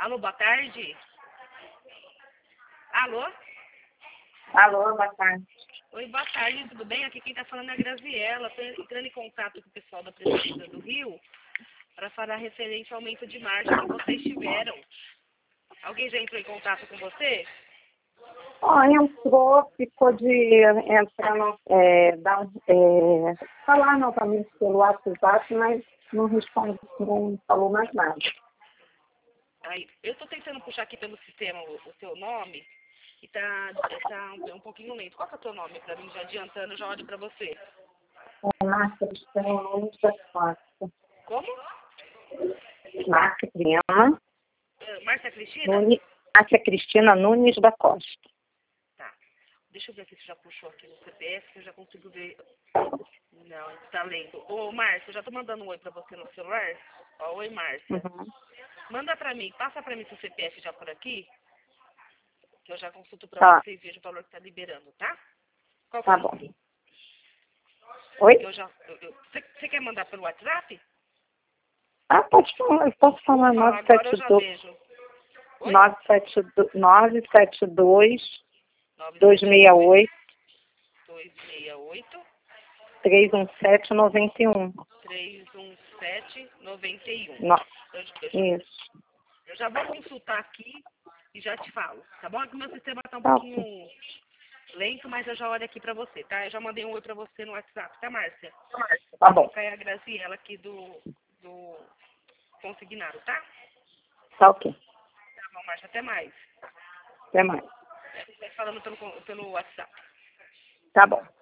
Alô, boa tarde. Alô? Alô, boa tarde. Oi, boa tarde, tudo bem? Aqui quem está falando é a Graziella. Estou entrando em contato com o pessoal da Prefeitura do Rio para falar referente ao aumento de margem que vocês tiveram. Alguém já entrou em contato com você? Ó, entrou, ficou de entrar falar novamente pelo WhatsApp, mas não responde, não falou mais nada. Aí, eu estou tentando puxar aqui pelo sistema o seu nome e tá um pouquinho lento. Qual que é o seu nome para mim? Já adiantando, já olho para você. Márcia Cristina Nunes da Costa. Como? Márcia Márcia Cristina? Márcia Cristina Nunes da Costa. Tá. Deixa eu ver aqui se já puxou aqui no CPF, que eu já consigo ver. Não, tá lento. Ô, Márcia, eu já tô mandando um oi pra você no celular. Ó, oi, Márcia. Uhum. Manda pra mim, passa pra mim seu CPF já por aqui, que eu já consulto pra Tá, você e vejo o valor que tá liberando, tá? Qual que é tá o bom. número? Oi? Você quer mandar pelo WhatsApp? Ah, pode falar, eu posso Vou falar falar agora, eu já 972 vejo. Oi? 972 972 268 268 317 91. 317 91. No, Eu, isso. eu já vou consultar aqui e já te falo, tá bom? É que o meu sistema tá um Tá bom. pouquinho lento, mas eu já olho aqui pra você, tá? Eu já mandei um oi pra você no WhatsApp, tá, Márcia? Tá bom. Cai a Graziella aqui do consignado, tá? Tá ok. Tá bom, Márcia, até mais. Até mais. Vai falando pelo WhatsApp. Tá bom.